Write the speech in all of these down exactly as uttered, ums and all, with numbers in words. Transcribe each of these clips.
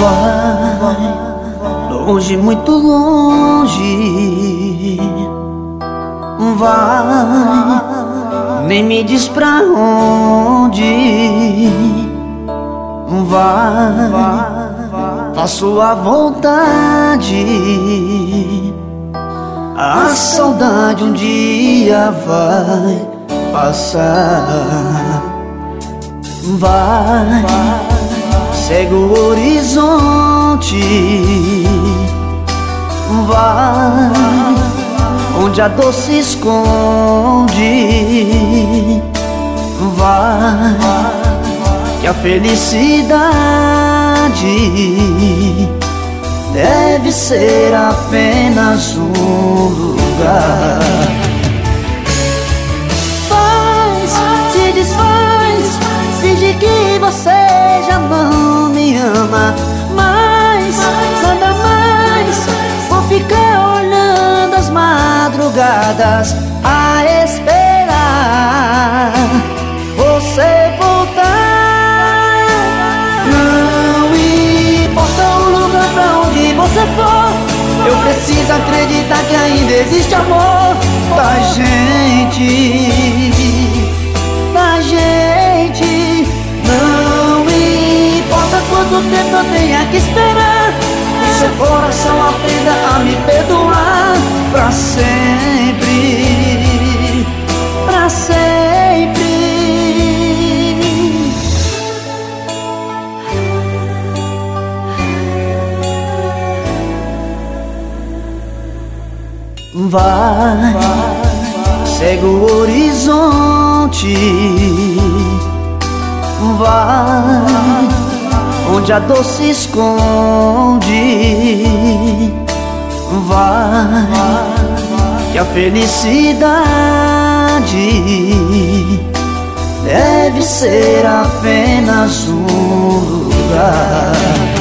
Vai longe, muito longe. Vai, nem me diz pra onde. Vai, faço a vontade. A saudade um dia vai passar. Vai, segue o horizonte. Vai, onde a dor se esconde. Vai, que a felicidade deve ser apenas um lugar. Faz, se desfaz, finge que você já não me ama mais, nada mais. Vou ficar olhando as madrugadas a esperar você voltar. Não importa o lugar pra onde você for, eu preciso acreditar que ainda existe amor da gente, da gente. Não importa quanto tempo eu tenha que esperar, que seu coração aprenda a me perdoar pra sempre, pra sempre. Vai, segue o horizonte. Vai, onde a dor se esconde. Vai, que a felicidade deve ser apenas um lugar.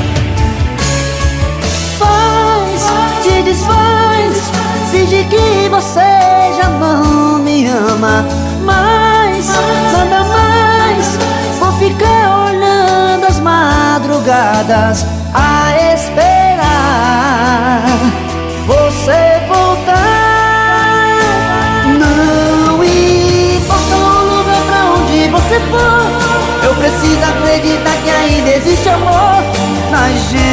Faz, te desfaz, finge que você já não me ama mais, nada mais. Vou ficar olhando as madrugadas a esperar você voltar. Não importa o lugar pra onde você for, eu preciso acreditar que ainda existe amor na gente.